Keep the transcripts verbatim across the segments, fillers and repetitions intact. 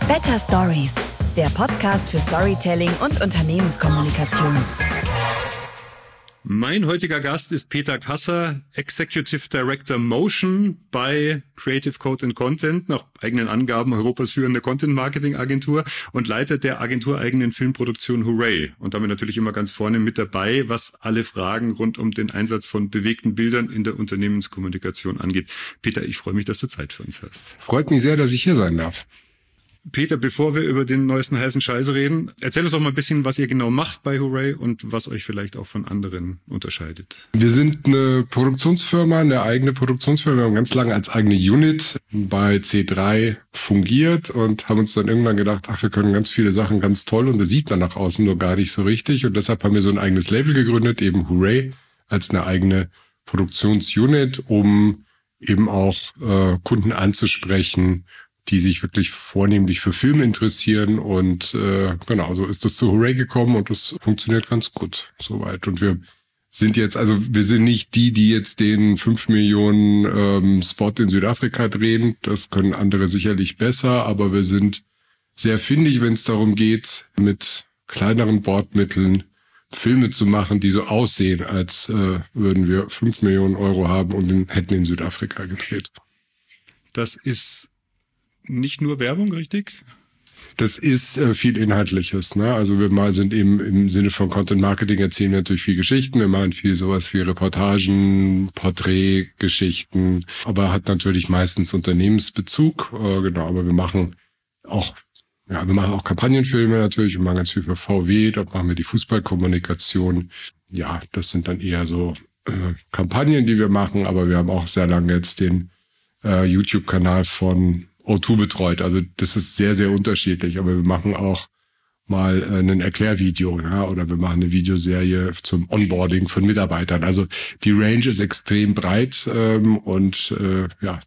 Better Stories, der Podcast für Storytelling und Unternehmenskommunikation. Mein heutiger Gast ist Peter Kasser, Executive Director Motion bei Creative Code and Content, nach eigenen Angaben Europas führende Content-Marketing-Agentur und Leiter der agentureigenen Filmproduktion Hooray. Und damit natürlich immer ganz vorne mit dabei, was alle Fragen rund um den Einsatz von bewegten Bildern in der Unternehmenskommunikation angeht. Peter, ich freue mich, dass du Zeit für uns hast. Freut mich sehr, dass ich hier sein darf. Peter, bevor wir über den neuesten heißen Scheiß reden, erzähl uns doch mal ein bisschen, was ihr genau macht bei Hooray und was euch vielleicht auch von anderen unterscheidet. Wir sind eine Produktionsfirma, eine eigene Produktionsfirma. Wir haben ganz lange als eigene Unit bei C drei fungiert und haben uns dann irgendwann gedacht, ach, wir können ganz viele Sachen ganz toll und das sieht man nach außen nur gar nicht so richtig. Und deshalb haben wir so ein eigenes Label gegründet, eben Hooray, als eine eigene Produktionsunit, um eben auch äh, Kunden anzusprechen, die sich wirklich vornehmlich für Filme interessieren. Und äh, genau, so ist das zu Hooray gekommen und das funktioniert ganz gut soweit. Und wir sind jetzt, also wir sind nicht die, die jetzt den fünf Millionen ähm, Spot in Südafrika drehen. Das können andere sicherlich besser, aber wir sind sehr findig, wenn es darum geht, mit kleineren Bordmitteln Filme zu machen, die so aussehen, als äh, würden wir fünf Millionen Euro haben und in, hätten in Südafrika gedreht. Das ist nicht nur Werbung, richtig? Das ist äh, viel Inhaltliches, ne? Also wir mal sind eben im Sinne von Content Marketing erzählen wir natürlich viel Geschichten. Wir machen viel sowas wie Reportagen, Porträtgeschichten, aber hat natürlich meistens Unternehmensbezug, äh, genau. Aber wir machen auch, ja, wir machen auch Kampagnenfilme natürlich. Wir machen ganz viel für V W. Dort machen wir die Fußballkommunikation. Ja, das sind dann eher so äh, Kampagnen, die wir machen. Aber wir haben auch sehr lange jetzt den äh, YouTube-Kanal von O zwei betreut. Also das ist sehr, sehr unterschiedlich. Aber wir machen auch mal äh, ein Erklärvideo, ja, oder wir machen eine Videoserie zum Onboarding von Mitarbeitern. Also die Range ist extrem breit ähm, und äh, ja,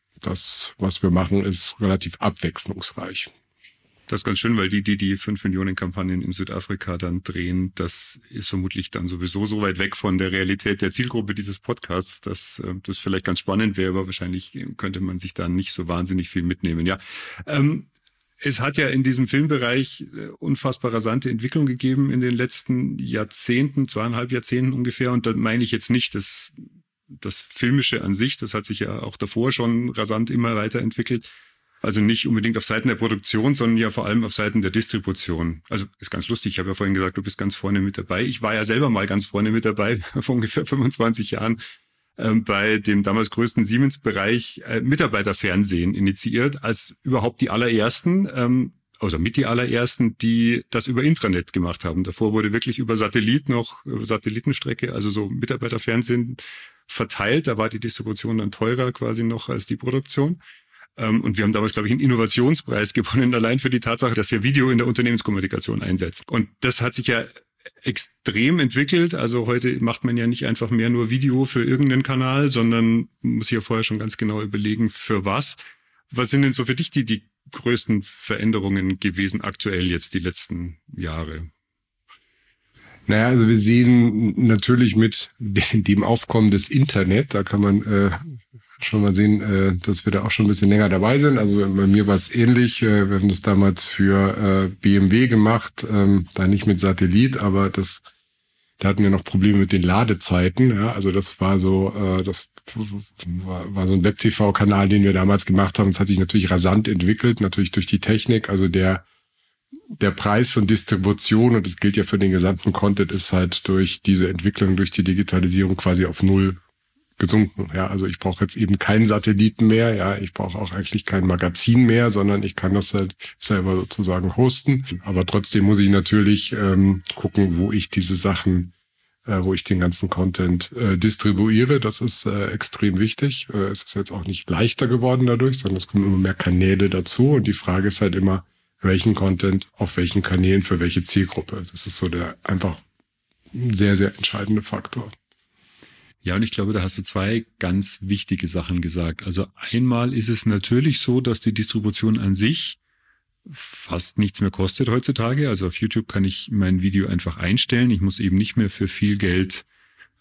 das, was wir machen, ist relativ abwechslungsreich. Das ist ganz schön, weil die, die die fünf Millionen Kampagnen in Südafrika dann drehen, das ist vermutlich dann sowieso so weit weg von der Realität der Zielgruppe dieses Podcasts, dass äh, das vielleicht ganz spannend wäre, aber wahrscheinlich könnte man sich da nicht so wahnsinnig viel mitnehmen. Ja, ähm, es hat ja in diesem Filmbereich äh, unfassbar rasante Entwicklung gegeben in den letzten Jahrzehnten, zweieinhalb Jahrzehnten ungefähr. Und da meine ich jetzt nicht das, das Filmische an sich, das hat sich ja auch davor schon rasant immer weiterentwickelt. Also nicht unbedingt auf Seiten der Produktion, sondern ja vor allem auf Seiten der Distribution. Also ist ganz lustig, ich habe ja vorhin gesagt, du bist ganz vorne mit dabei. Ich war ja selber mal ganz vorne mit dabei, vor ungefähr fünfundzwanzig Jahren, ähm, bei dem damals größten Siemens-Bereich äh, Mitarbeiterfernsehen initiiert, als überhaupt die allerersten, ähm, oder mit die allerersten, die das über Intranet gemacht haben. Davor wurde wirklich über Satellit noch, über Satellitenstrecke, also so Mitarbeiterfernsehen verteilt. Da war die Distribution dann teurer quasi noch als die Produktion. Und wir haben damals, glaube ich, einen Innovationspreis gewonnen, allein für die Tatsache, dass wir Video in der Unternehmenskommunikation einsetzen. Und das hat sich ja extrem entwickelt. Also heute macht man ja nicht einfach mehr nur Video für irgendeinen Kanal, sondern muss sich ja vorher schon ganz genau überlegen, für was. Was sind denn so für dich die, die größten Veränderungen gewesen aktuell jetzt die letzten Jahre? Naja, also wir sehen natürlich mit dem Aufkommen des Internet, da kann man äh, schon mal sehen, äh, dass wir da auch schon ein bisschen länger dabei sind. Also bei mir war es ähnlich. Äh, wir haben das damals für äh, B M W gemacht, ähm, da nicht mit Satellit, aber das, da hatten wir noch Probleme mit den Ladezeiten. Ja, also das war so, äh, das war, war so ein Web-T V-Kanal, den wir damals gemacht haben. Es hat sich natürlich rasant entwickelt, natürlich durch die Technik. Also der der Preis von Distribution, und das gilt ja für den gesamten Content, ist halt durch diese Entwicklung, durch die Digitalisierung quasi auf Null gesunken. Ja, also ich brauche jetzt eben keinen Satelliten mehr. Ja, ich brauche auch eigentlich kein Magazin mehr, sondern ich kann das halt selber sozusagen hosten. Aber trotzdem muss ich natürlich ähm, gucken, wo ich diese Sachen, äh, wo ich den ganzen Content äh, distribuiere. Das ist äh, extrem wichtig. Äh, es ist jetzt auch nicht leichter geworden dadurch, sondern es kommen immer mehr Kanäle dazu. Und die Frage ist halt immer, welchen Content auf welchen Kanälen für welche Zielgruppe. Das ist so der einfach sehr, sehr entscheidende Faktor. Ja, und ich glaube, da hast du zwei ganz wichtige Sachen gesagt. Also einmal ist es natürlich so, dass die Distribution an sich fast nichts mehr kostet heutzutage. Also auf YouTube kann ich mein Video einfach einstellen. Ich muss eben nicht mehr für viel Geld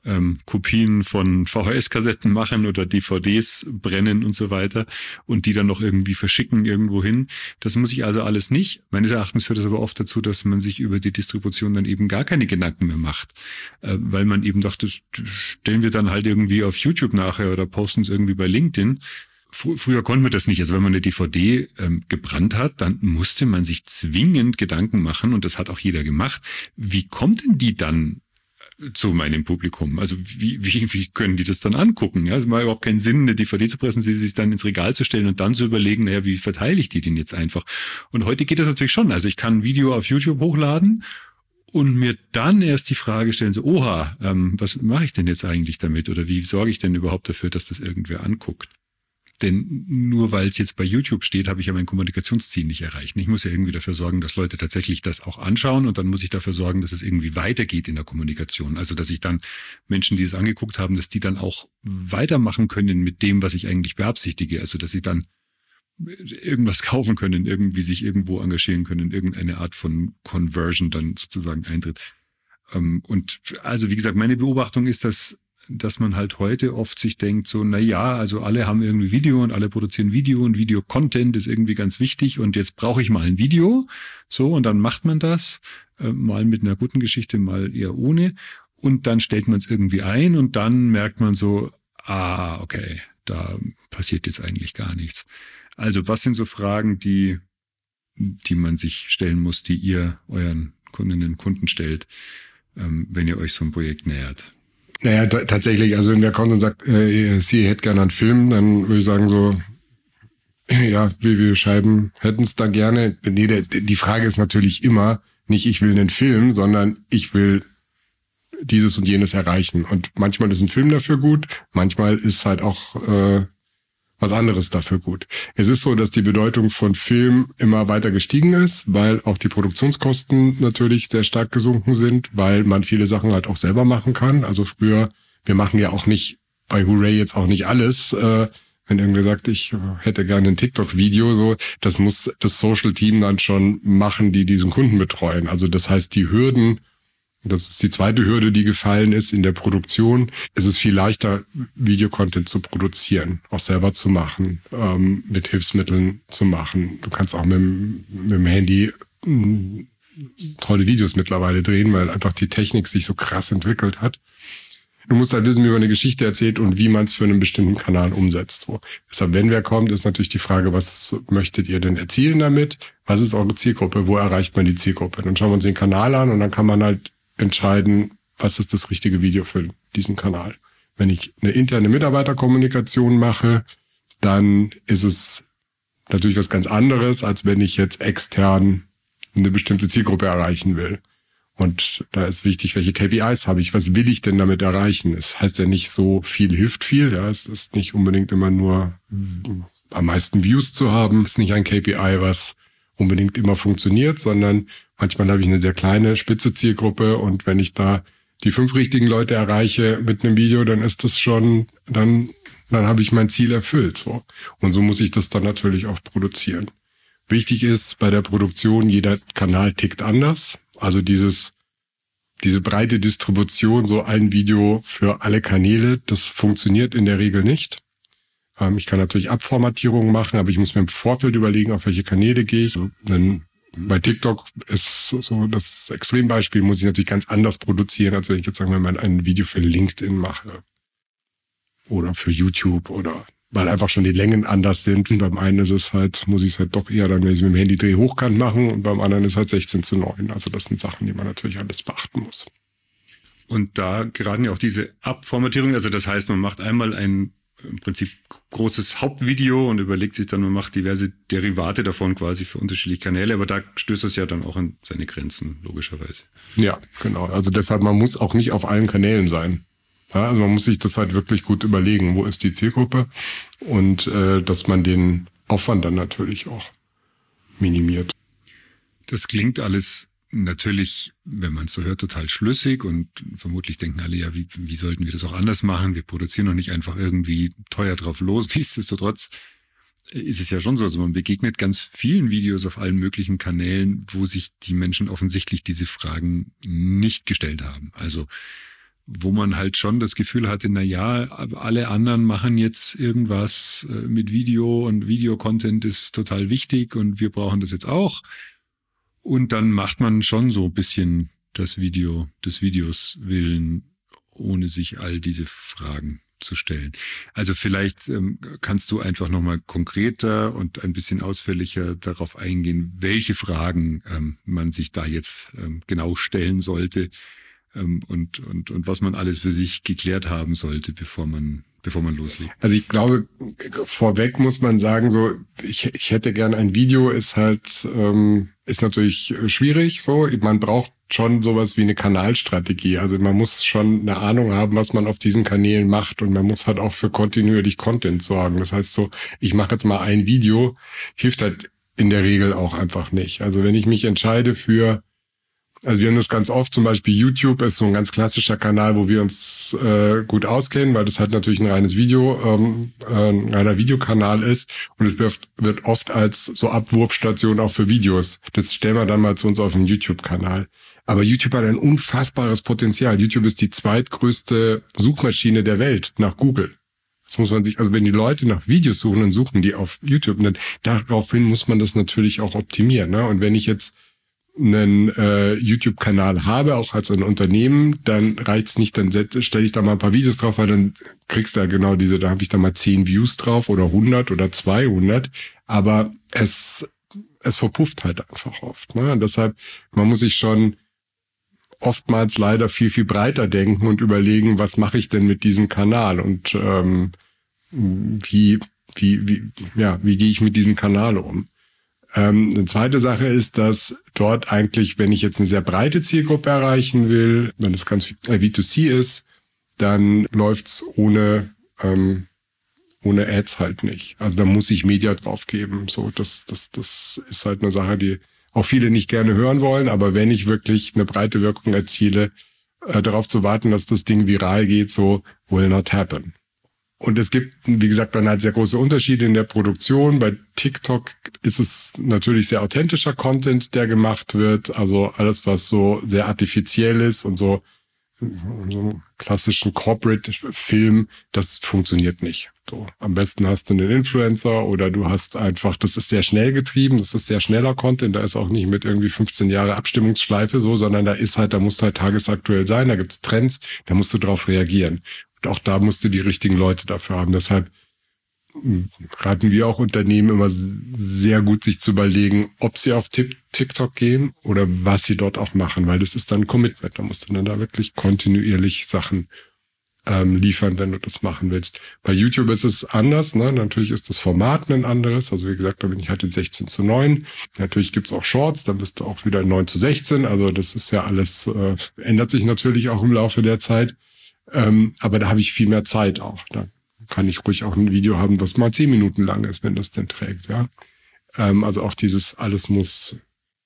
ähm, Kopien von V H S-Kassetten machen oder D V Ds brennen und so weiter und die dann noch irgendwie verschicken irgendwo hin. Das muss ich also alles nicht. Meines Erachtens führt das aber oft dazu, dass man sich über die Distribution dann eben gar keine Gedanken mehr macht, äh, weil man eben dachte, das stellen wir dann halt irgendwie auf YouTube nachher oder posten es irgendwie bei LinkedIn. Fr- früher konnte man das nicht. Also wenn man eine D V D ähm, gebrannt hat, dann musste man sich zwingend Gedanken machen und das hat auch jeder gemacht. Wie kommt denn die dann zu meinem Publikum? Also wie, wie, wie können die das dann angucken? Ja, es macht überhaupt keinen Sinn, eine D V D zu pressen, sie sich dann ins Regal zu stellen und dann zu überlegen, naja, wie verteile ich die denn jetzt einfach? Und heute geht das natürlich schon. Also ich kann ein Video auf YouTube hochladen und mir dann erst die Frage stellen, so, oha, ähm, was mache ich denn jetzt eigentlich damit? Oder wie sorge ich denn überhaupt dafür, dass das irgendwer anguckt? Denn nur weil es jetzt bei YouTube steht, habe ich ja mein Kommunikationsziel nicht erreicht. Ich muss ja irgendwie dafür sorgen, dass Leute tatsächlich das auch anschauen und dann muss ich dafür sorgen, dass es irgendwie weitergeht in der Kommunikation. Also dass ich dann Menschen, die es angeguckt haben, dass die dann auch weitermachen können mit dem, was ich eigentlich beabsichtige. Also dass sie dann irgendwas kaufen können, irgendwie sich irgendwo engagieren können, irgendeine Art von Conversion dann sozusagen eintritt. Und also wie gesagt, meine Beobachtung ist, dass dass man halt heute oft sich denkt, so, na ja, also alle haben irgendwie Video und alle produzieren Video und Video-Content ist irgendwie ganz wichtig und jetzt brauche ich mal ein Video. So, und dann macht man das, äh, mal mit einer guten Geschichte, mal eher ohne. Und dann stellt man es irgendwie ein und dann merkt man so, ah, okay, da passiert jetzt eigentlich gar nichts. Also was sind so Fragen, die, die man sich stellen muss, die ihr euren Kundinnen und Kunden stellt, ähm, wenn ihr euch so ein Projekt nähert? Naja, t- tatsächlich, also wenn der kommt und sagt, äh, sie hätte gerne einen Film, dann würde ich sagen so, ja, wie wir Scheiben hätten es da gerne. Nee, der, die Frage ist natürlich immer, nicht ich will einen Film, sondern ich will dieses und jenes erreichen. Und manchmal ist ein Film dafür gut, manchmal ist halt auch äh, was anderes dafür gut. Es ist so, dass die Bedeutung von Film immer weiter gestiegen ist, weil auch die Produktionskosten natürlich sehr stark gesunken sind, weil man viele Sachen halt auch selber machen kann. Also früher, wir machen ja auch nicht bei Hooray jetzt auch nicht alles. Äh, wenn irgendwer sagt, ich hätte gerne ein TikTok-Video, so, das muss das Social-Team dann schon machen, die diesen Kunden betreuen. Also das heißt, die Hürden, das ist die zweite Hürde, die gefallen ist in der Produktion. Es ist viel leichter, Videocontent zu produzieren, auch selber zu machen, ähm, mit Hilfsmitteln zu machen. Du kannst auch mit, mit dem Handy mh, tolle Videos mittlerweile drehen, weil einfach die Technik sich so krass entwickelt hat. Du musst halt wissen, wie man eine Geschichte erzählt und wie man es für einen bestimmten Kanal umsetzt. So. Deshalb, wenn wer kommt, ist natürlich die Frage, was möchtet ihr denn erzielen damit? Was ist eure Zielgruppe? Wo erreicht man die Zielgruppe? Dann schauen wir uns den Kanal an und dann kann man halt entscheiden, was ist das richtige Video für diesen Kanal. Wenn ich eine interne Mitarbeiterkommunikation mache, dann ist es natürlich was ganz anderes, als wenn ich jetzt extern eine bestimmte Zielgruppe erreichen will. Und da ist wichtig, welche K P Is habe ich, was will ich denn damit erreichen? Es heißt ja nicht so, viel hilft viel, ja, es ist nicht unbedingt immer nur am meisten Views zu haben, es ist nicht ein K P I, was unbedingt immer funktioniert, sondern manchmal habe ich eine sehr kleine, spitze Zielgruppe und wenn ich da die fünf richtigen Leute erreiche mit einem Video, dann ist das schon, dann, dann habe ich mein Ziel erfüllt, so. Und so muss ich das dann natürlich auch produzieren. Wichtig ist bei der Produktion, jeder Kanal tickt anders. Also dieses, diese breite Distribution, so ein Video für alle Kanäle, das funktioniert in der Regel nicht. Ähm, ich kann natürlich Abformatierungen machen, aber ich muss mir im Vorfeld überlegen, auf welche Kanäle gehe ich. Denn bei TikTok ist so das Extrembeispiel, muss ich natürlich ganz anders produzieren, als wenn ich jetzt sagen wir mal ein Video für LinkedIn mache. Oder für YouTube oder weil einfach schon die Längen anders sind. Und beim einen ist es halt, muss ich es halt doch eher dann, wenn ich es mit dem Handy drehe, hochkant machen und beim anderen ist halt sechzehn zu neun. Also das sind Sachen, die man natürlich alles beachten muss. Und da geraten ja auch diese Abformatierungen, also das heißt, man macht einmal ein im Prinzip großes Hauptvideo und überlegt sich dann, man macht diverse Derivate davon quasi für unterschiedliche Kanäle, aber da stößt es ja dann auch an seine Grenzen, logischerweise. Ja, genau. Also deshalb, man muss auch nicht auf allen Kanälen sein. Ja, also man muss sich das halt wirklich gut überlegen, wo ist die Zielgruppe und äh, dass man den Aufwand dann natürlich auch minimiert. Das klingt alles natürlich, wenn man es so hört, total schlüssig und vermutlich denken alle, ja, wie, wie sollten wir das auch anders machen? Wir produzieren doch nicht einfach irgendwie teuer drauf los. Nichtsdestotrotz ist es ja schon so, also man begegnet ganz vielen Videos auf allen möglichen Kanälen, wo sich die Menschen offensichtlich diese Fragen nicht gestellt haben. Also wo man halt schon das Gefühl hatte, na ja, alle anderen machen jetzt irgendwas mit Video und Videocontent ist total wichtig und wir brauchen das jetzt auch. Und dann macht man schon so ein bisschen das Video des Videos willen, ohne sich all diese Fragen zu stellen. Also vielleicht ähm, kannst du einfach nochmal konkreter und ein bisschen ausführlicher darauf eingehen, welche Fragen ähm, man sich da jetzt ähm, genau stellen sollte ähm, und, und, und was man alles für sich geklärt haben sollte, bevor man bevor man loslegt. Also ich glaube, vorweg muss man sagen, so ich, ich hätte gern ein Video, ist halt, ähm, ist natürlich schwierig so. Man braucht schon sowas wie eine Kanalstrategie. Also man muss schon eine Ahnung haben, was man auf diesen Kanälen macht und man muss halt auch für kontinuierlich Content sorgen. Das heißt so, ich mache jetzt mal ein Video, hilft halt in der Regel auch einfach nicht. Also wenn ich mich entscheide für, also wir haben das ganz oft, zum Beispiel YouTube ist so ein ganz klassischer Kanal, wo wir uns äh, gut auskennen, weil das halt natürlich ein reines Video, ähm, äh, ein reiner Videokanal ist und es wird, wird oft als so Abwurfstation auch für Videos. Das stellen wir dann mal zu uns auf den YouTube-Kanal. Aber YouTube hat ein unfassbares Potenzial. YouTube ist die zweitgrößte Suchmaschine der Welt nach Google. Das muss man sich, also wenn die Leute nach Videos suchen, dann suchen die auf YouTube. Und dann, daraufhin muss man das natürlich auch optimieren. Ne? Und wenn ich jetzt einen äh, YouTube-Kanal habe, auch als ein Unternehmen, dann reicht's nicht, dann stelle ich da mal ein paar Videos drauf, weil dann kriegst du ja genau diese, da habe ich da mal zehn Views drauf oder hundert oder zweihundert, aber es es verpufft halt einfach oft. Ne? Und deshalb, man muss sich schon oftmals leider viel, viel breiter denken und überlegen, was mache ich denn mit diesem Kanal und ähm, wie, wie, wie, ja, wie gehe ich mit diesem Kanal um? Ähm, eine zweite Sache ist, dass dort eigentlich, wenn ich jetzt eine sehr breite Zielgruppe erreichen will, wenn es ganz B zwei C ist, dann läuft's ohne ähm, ohne Ads halt nicht. Also da muss ich Media drauf geben. So, das das das ist halt eine Sache, die auch viele nicht gerne hören wollen. Aber wenn ich wirklich eine breite Wirkung erziele, äh, darauf zu warten, dass das Ding viral geht, so will not happen. Und es gibt, wie gesagt, dann halt sehr große Unterschiede in der Produktion. Bei TikTok ist es natürlich sehr authentischer Content, der gemacht wird. Also alles, was so sehr artifiziell ist und so, so einen klassischen Corporate-Film, das funktioniert nicht. So, am besten hast du einen Influencer oder du hast einfach, das ist sehr schnell getrieben, das ist sehr schneller Content, da ist auch nicht mit irgendwie fünfzehn Jahre Abstimmungsschleife so, sondern da ist halt, da musst du halt tagesaktuell sein, da gibt's Trends, da musst du drauf reagieren. Und auch da musst du die richtigen Leute dafür haben. Deshalb raten wir auch Unternehmen immer sehr gut, sich zu überlegen, ob sie auf TikTok gehen oder was sie dort auch machen, weil das ist dann ein Commitment. Da musst du dann da wirklich kontinuierlich Sachen ähm, liefern, wenn du das machen willst. Bei YouTube ist es anders, ne? Natürlich ist das Format ein anderes. Also wie gesagt, da bin ich halt in sechzehn zu neun. Natürlich gibt's auch Shorts, dann bist du auch wieder in neun zu sechzehn. Also das ist ja alles, äh, ändert sich natürlich auch im Laufe der Zeit. Ähm, aber da habe ich viel mehr Zeit auch. Da kann ich ruhig auch ein Video haben, was mal zehn Minuten lang ist, wenn das denn trägt, ja. Ähm, also auch dieses, alles muss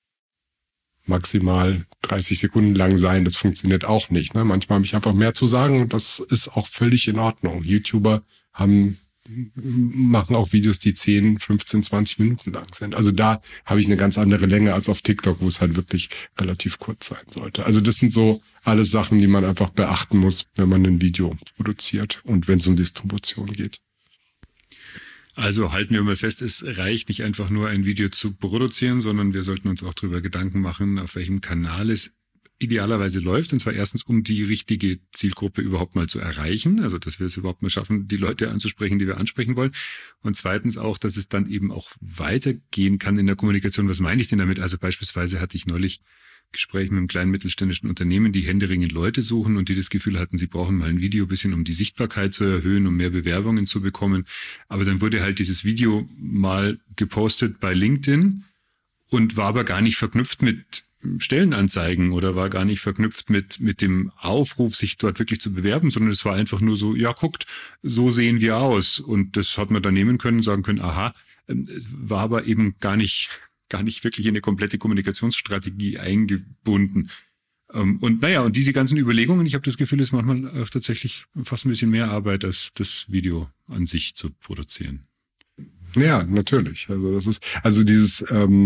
maximal dreißig Sekunden lang sein, das funktioniert auch nicht. Ne? Manchmal habe ich einfach mehr zu sagen und das ist auch völlig in Ordnung. YouTuber haben machen auch Videos, die zehn, fünfzehn, zwanzig Minuten lang sind. Also da habe ich eine ganz andere Länge als auf TikTok, wo es halt wirklich relativ kurz sein sollte. Also das sind so alles Sachen, die man einfach beachten muss, wenn man ein Video produziert und wenn es um Distribution geht. Also halten wir mal fest, es reicht nicht einfach nur ein Video zu produzieren, sondern wir sollten uns auch darüber Gedanken machen, auf welchem Kanal es idealerweise läuft. Und zwar erstens, um die richtige Zielgruppe überhaupt mal zu erreichen. Also, dass wir es überhaupt mal schaffen, die Leute anzusprechen, die wir ansprechen wollen. Und zweitens auch, dass es dann eben auch weitergehen kann in der Kommunikation. Was meine ich denn damit? Also beispielsweise hatte ich neulich Gespräch mit einem kleinen mittelständischen Unternehmen, die händeringend Leute suchen und die das Gefühl hatten, sie brauchen mal ein Video ein bisschen, um die Sichtbarkeit zu erhöhen, um mehr Bewerbungen zu bekommen. Aber dann wurde halt dieses Video mal gepostet bei LinkedIn und war aber gar nicht verknüpft mit Stellenanzeigen oder war gar nicht verknüpft mit mit dem Aufruf, sich dort wirklich zu bewerben, sondern es war einfach nur so, ja, guckt, so sehen wir aus. Und das hat man dann nehmen können, sagen können, aha, es war aber eben gar nicht gar nicht wirklich in eine komplette Kommunikationsstrategie eingebunden. Und naja, und diese ganzen Überlegungen, ich habe das Gefühl, ist manchmal auch tatsächlich fast ein bisschen mehr Arbeit, als das Video an sich zu produzieren. Ja, natürlich. Also das ist, also dieses, ähm,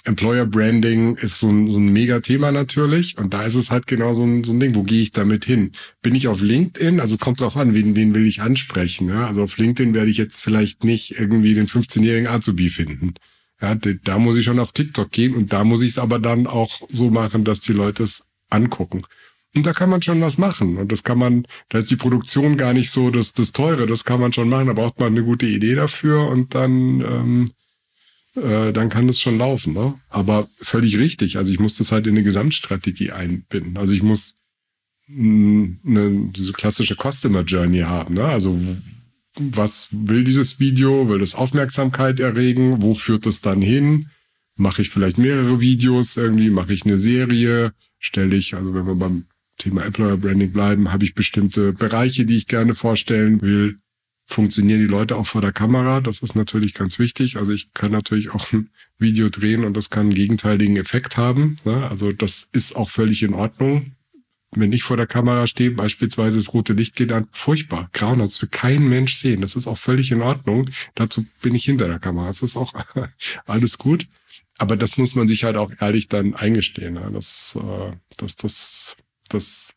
Employer Branding ist so ein, so ein Mega-Thema natürlich. Und da ist es halt genau so ein, so ein Ding. Wo gehe ich damit hin? Bin ich auf LinkedIn? Also es kommt drauf an, wen, wen will ich ansprechen. Ja? Also auf LinkedIn werde ich jetzt vielleicht nicht irgendwie den fünfzehnjährigen Azubi finden. Ja, da muss ich schon auf TikTok gehen und da muss ich es aber dann auch so machen, dass die Leute es angucken. Und da kann man schon was machen. Und das kann man, da ist die Produktion gar nicht so das, das Teure, das kann man schon machen. Da braucht man eine gute Idee dafür und dann, ähm, äh, dann kann das schon laufen. Ne? Aber völlig richtig. Also ich muss das halt in eine Gesamtstrategie einbinden. Also ich muss mh, eine, diese klassische Customer Journey haben. Ne? Also was will dieses Video? Will das Aufmerksamkeit erregen? Wo führt das dann hin? Mache ich vielleicht mehrere Videos irgendwie? Mache ich eine Serie? Stelle ich, also wenn wir beim Thema Employer Branding bleiben, habe ich bestimmte Bereiche, die ich gerne vorstellen will. Funktionieren die Leute auch vor der Kamera? Das ist natürlich ganz wichtig. Also ich kann natürlich auch ein Video drehen und das kann einen gegenteiligen Effekt haben. Ne? Also das ist auch völlig in Ordnung. Wenn ich vor der Kamera stehe, beispielsweise das rote Licht geht an, furchtbar, grauenhaft, das will kein Mensch sehen. Das ist auch völlig in Ordnung. Dazu bin ich hinter der Kamera. Das ist auch alles gut. Aber das muss man sich halt auch ehrlich dann eingestehen. Das, das, das, das,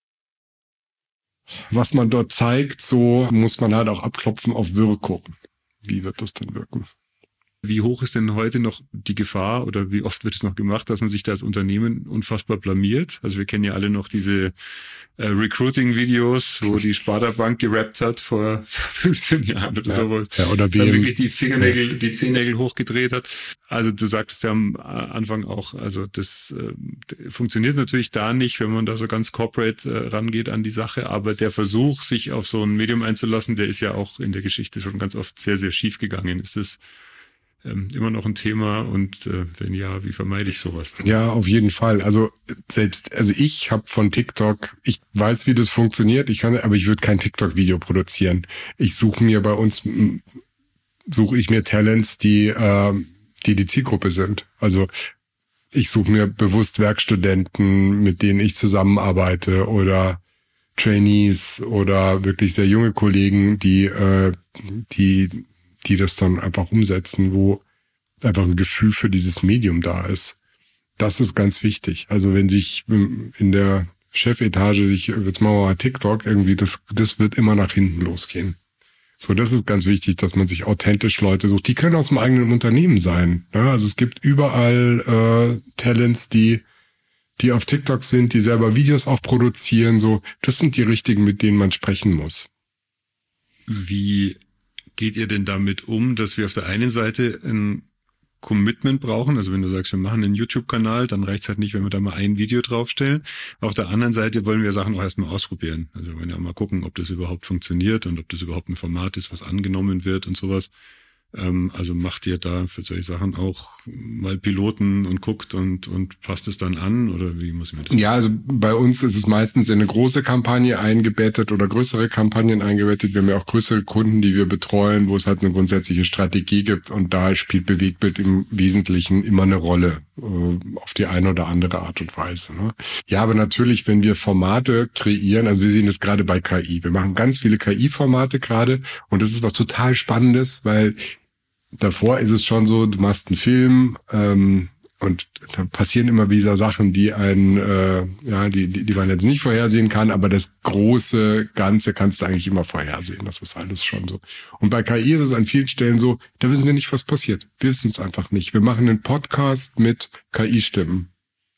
was man dort zeigt, so muss man halt auch abklopfen auf Wirkung. Wie wird das denn wirken? Wie hoch ist denn heute noch die Gefahr oder wie oft wird es noch gemacht, dass man sich da als Unternehmen unfassbar blamiert? Also wir kennen ja alle noch diese äh, Recruiting-Videos, wo die Sparda Bank gerappt hat vor fünfzehn Jahren oder ja, sowas. Ja, oder dann wirklich die Fingernägel, ja. die Zehennägel hochgedreht hat. Also du sagtest ja am Anfang auch, also das äh, funktioniert natürlich da nicht, wenn man da so ganz corporate äh, rangeht an die Sache, aber der Versuch, sich auf so ein Medium einzulassen, der ist ja auch in der Geschichte schon ganz oft sehr, sehr schief gegangen. Ist das immer noch ein Thema und äh, wenn ja, wie vermeide ich sowas denn? Ja, auf jeden Fall. Also selbst, also ich habe von TikTok, ich weiß, wie das funktioniert, ich kann, aber ich würde kein TikTok-Video produzieren. Ich suche mir bei uns, suche ich mir Talents, die, äh, die die Zielgruppe sind. Also ich suche mir bewusst Werkstudenten, mit denen ich zusammenarbeite oder Trainees oder wirklich sehr junge Kollegen, die, äh, die die das dann einfach umsetzen, wo einfach ein Gefühl für dieses Medium da ist. Das ist ganz wichtig. Also wenn sich in der Chefetage, ich jetzt machen wir mal TikTok, irgendwie, das, das wird immer nach hinten losgehen. So, das ist ganz wichtig, dass man sich authentisch Leute sucht. Die können aus dem eigenen Unternehmen sein. Ja, also es gibt überall äh, Talents, die die auf TikTok sind, die selber Videos auch produzieren. So, das sind die richtigen, mit denen man sprechen muss. Wie geht ihr denn damit um, dass wir auf der einen Seite ein Commitment brauchen? Also wenn du sagst, wir machen einen YouTube-Kanal, dann reicht es halt nicht, wenn wir da mal ein Video draufstellen. Auf der anderen Seite wollen wir Sachen auch erstmal ausprobieren. Also wir wollen ja auch mal gucken, ob das überhaupt funktioniert und ob das überhaupt ein Format ist, was angenommen wird und sowas. Also macht ihr da für solche Sachen auch mal Piloten und guckt und und passt es dann an oder wie muss ich mir das? Ja, also bei uns ist es meistens in eine große Kampagne eingebettet oder größere Kampagnen eingebettet. Wir haben ja auch größere Kunden, die wir betreuen, wo es halt eine grundsätzliche Strategie gibt und da spielt Bewegtbild im Wesentlichen immer eine Rolle äh, auf die eine oder andere Art und Weise. Ne? Ja, aber natürlich, wenn wir Formate kreieren, also wir sehen das gerade bei K I. Wir machen ganz viele K I-Formate gerade und das ist was total Spannendes, weil davor ist es schon so, du machst einen Film ähm, und da passieren immer wieder Sachen, die einen, äh, ja, die, die, die man jetzt nicht vorhersehen kann, aber das große Ganze kannst du eigentlich immer vorhersehen. Das ist alles schon so. Und bei K I ist es an vielen Stellen so, da wissen wir nicht, was passiert. Wir wissen es einfach nicht. Wir machen einen Podcast mit K I-Stimmen.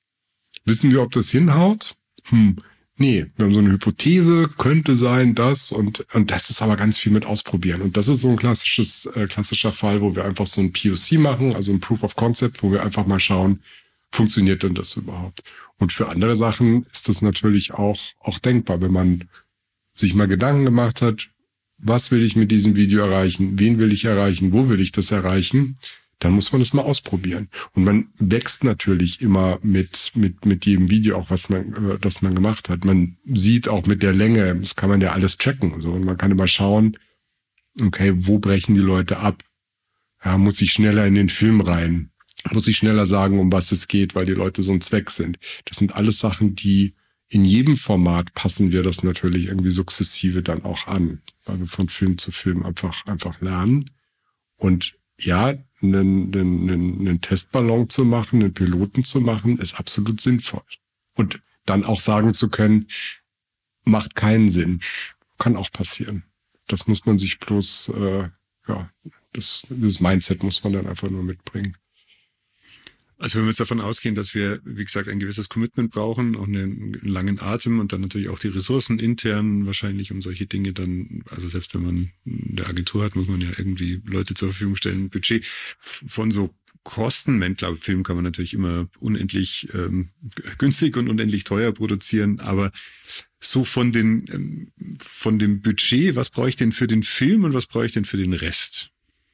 Wissen wir, ob das hinhaut? Hm. Nee, wir haben so eine Hypothese, könnte sein, das und und das ist aber ganz viel mit ausprobieren. Und das ist so ein klassisches äh, klassischer Fall, wo wir einfach so ein P O C machen, also ein Proof of Concept, wo wir einfach mal schauen, funktioniert denn das überhaupt? Und für andere Sachen ist das natürlich auch auch denkbar, wenn man sich mal Gedanken gemacht hat, was will ich mit diesem Video erreichen, wen will ich erreichen, wo will ich das erreichen? Dann muss man das mal ausprobieren. Und man wächst natürlich immer mit mit mit jedem Video auch, was man äh, das man gemacht hat. Man sieht auch mit der Länge, das kann man ja alles checken. So. Und man kann immer schauen, okay, wo brechen die Leute ab? Ja, muss ich schneller in den Film rein? Muss ich schneller sagen, um was es geht, weil die Leute so ein Zweck sind? Das sind alles Sachen, die in jedem Format passen wir das natürlich irgendwie sukzessive dann auch an, weil wir von Film zu Film einfach einfach lernen. Und ja, einen, einen, einen Testballon zu machen, einen Piloten zu machen, ist absolut sinnvoll. Und dann auch sagen zu können, macht keinen Sinn. Kann auch passieren. Das muss man sich bloß, äh, ja, das, dieses Mindset muss man dann einfach nur mitbringen. Also wenn wir jetzt davon ausgehen, dass wir, wie gesagt, ein gewisses Commitment brauchen, auch einen langen Atem und dann natürlich auch die Ressourcen intern wahrscheinlich, um solche Dinge dann, also selbst wenn man eine Agentur hat, muss man ja irgendwie Leute zur Verfügung stellen, Budget. Von so Kosten, man glaube, Film kann man natürlich immer unendlich ähm, günstig und unendlich teuer produzieren, aber so von den ähm, von dem Budget, was brauche ich denn für den Film und was brauche ich denn für den Rest?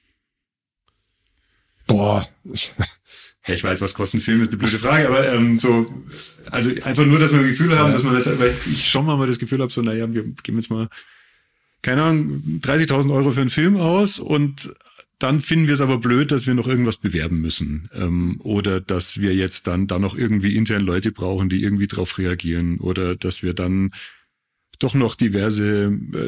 Boah. Ja, ich weiß, was kostet ein Film, ist eine blöde Frage, aber ähm, so, also einfach nur, dass wir ein Gefühl haben, ja. dass man das, weil ich schon mal das Gefühl habe, so, naja, wir geben jetzt mal, keine Ahnung, dreißigtausend Euro für einen Film aus und dann finden wir es aber blöd, dass wir noch irgendwas bewerben müssen ähm, oder dass wir jetzt dann da noch irgendwie intern Leute brauchen, die irgendwie drauf reagieren oder dass wir dann doch noch diverse äh,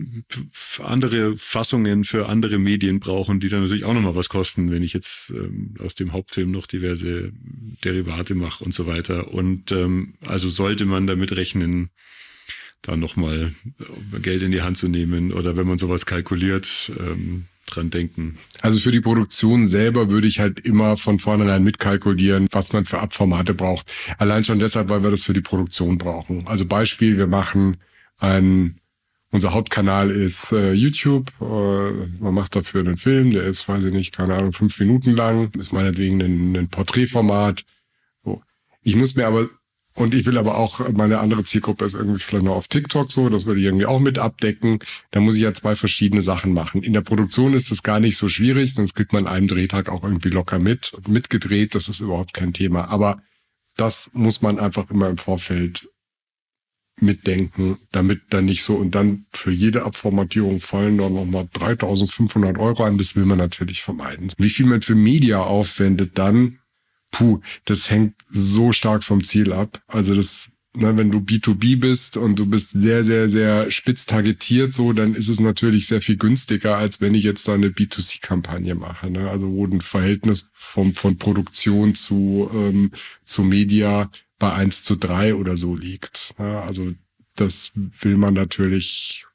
andere Fassungen für andere Medien brauchen, die dann natürlich auch nochmal was kosten, wenn ich jetzt ähm, aus dem Hauptfilm noch diverse Derivate mache und so weiter. Und ähm, also sollte man damit rechnen, da nochmal Geld in die Hand zu nehmen oder wenn man sowas kalkuliert, ähm, dran denken. Also für die Produktion selber würde ich halt immer von vornherein mitkalkulieren, was man für Abformate braucht. Allein schon deshalb, weil wir das für die Produktion brauchen. Also Beispiel, wir machen ein, unser Hauptkanal ist äh, YouTube. Äh, man macht dafür einen Film, der ist, weiß ich nicht, keine Ahnung, fünf Minuten lang. Ist meinetwegen ein, ein Porträtformat. So. Ich muss mir aber, und ich will aber auch, meine andere Zielgruppe ist irgendwie vielleicht noch auf TikTok so, das will ich irgendwie auch mit abdecken. Da muss ich ja zwei verschiedene Sachen machen. In der Produktion ist das gar nicht so schwierig, sonst kriegt man einen Drehtag auch irgendwie locker mit. Mitgedreht, das ist überhaupt kein Thema. Aber das muss man einfach immer im Vorfeld mitdenken, damit dann nicht so, und dann für jede Abformatierung fallen dann nochmal dreitausendfünfhundert Euro an, das will man natürlich vermeiden. Wie viel man für Media aufwendet dann, puh, das hängt so stark vom Ziel ab. Also das, ne, wenn du B zwei B bist und du bist sehr, sehr, sehr spitz targetiert, so, dann ist es natürlich sehr viel günstiger, als wenn ich jetzt da eine B zwei C-Kampagne mache, ne? Also wo ein Verhältnis vom, von Produktion zu, ähm, zu Media bei eins zu drei oder so liegt. Ja, also das will man natürlich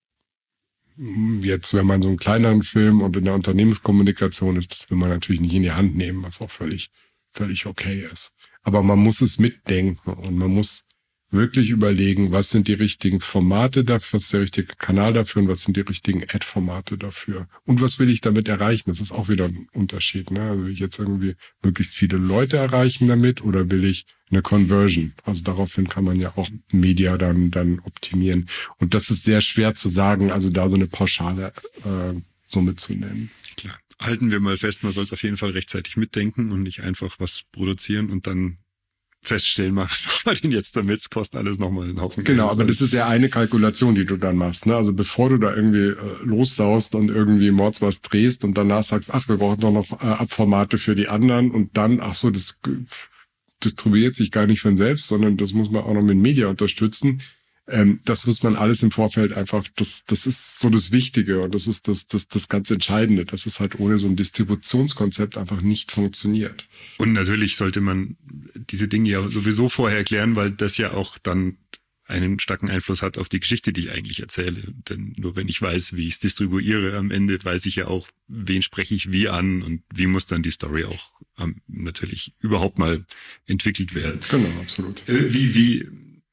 jetzt, wenn man so einen kleineren Film und in der Unternehmenskommunikation ist, das will man natürlich nicht in die Hand nehmen, was auch völlig, völlig okay ist. Aber man muss es mitdenken und man muss wirklich überlegen, was sind die richtigen Formate dafür, was ist der richtige Kanal dafür und was sind die richtigen Ad-Formate dafür. Und was will ich damit erreichen? Das ist auch wieder ein Unterschied. Ne? Also will ich jetzt irgendwie möglichst viele Leute erreichen damit oder will ich eine Conversion? Also daraufhin kann man ja auch Media dann dann optimieren. Und das ist sehr schwer zu sagen, also da so eine Pauschale äh, so mitzunehmen. Klar. Halten wir mal fest, man soll es auf jeden Fall rechtzeitig mitdenken und nicht einfach was produzieren und dann feststellen, was macht man denn jetzt damit? Es kostet alles nochmal einen Haufen Geld. Genau, aber das ist ja eine Kalkulation, die du dann machst. Ne? Also bevor du da irgendwie äh, lossaust und irgendwie Mords was drehst und danach sagst, ach, wir brauchen doch noch äh, Abformate für die anderen und dann, ach so, das distribuiert sich gar nicht von selbst, sondern das muss man auch noch mit Media unterstützen. Ähm, das muss man alles im Vorfeld einfach, das das ist so das Wichtige und das ist das das das ganz Entscheidende, dass es halt ohne so ein Distributionskonzept einfach nicht funktioniert. Und natürlich sollte man diese Dinge ja sowieso vorher erklären, weil das ja auch dann einen starken Einfluss hat auf die Geschichte, die ich eigentlich erzähle. Denn nur wenn ich weiß, wie ich es distribuiere am Ende, weiß ich ja auch, wen spreche ich wie an und wie muss dann die Story auch ähm, natürlich überhaupt mal entwickelt werden. Genau, absolut. Äh, wie, wie,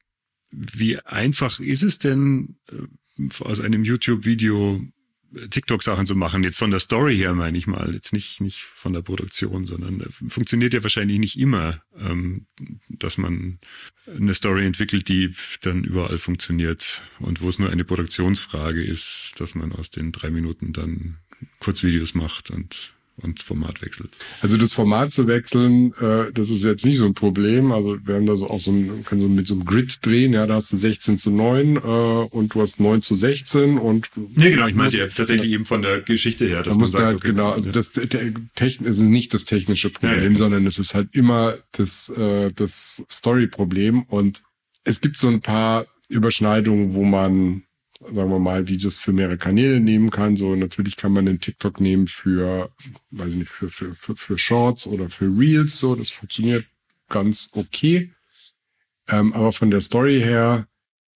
wie einfach ist es denn, äh, aus einem YouTube-Video TikTok-Sachen zu machen, jetzt von der Story her meine ich mal, jetzt nicht nicht von der Produktion, sondern äh, funktioniert ja wahrscheinlich nicht immer, ähm, dass man eine Story entwickelt, die dann überall funktioniert und wo es nur eine Produktionsfrage ist, dass man aus den drei Minuten dann Kurzvideos macht und und das Format wechselt. Also das Format zu wechseln, äh, das ist jetzt nicht so ein Problem. Also wir haben da so auch so ein, können so mit so einem Grid drehen, ja, da hast du sechzehn zu neun äh, und du hast neun zu sechzehn und nee, genau, ich meinte ja tatsächlich eben von der Geschichte her, dass da man sagt, halt, okay, genau, also das der Techn es ist nicht das technische Problem, ja, ja. sondern es ist halt immer das äh, das Story-Problem und es gibt so ein paar Überschneidungen, wo man sagen wir mal, wie das für mehrere Kanäle nehmen kann. So, natürlich kann man den TikTok nehmen für, weiß ich nicht, für, für, für, für Shorts oder für Reels. So, das funktioniert ganz okay. Ähm, aber von der Story her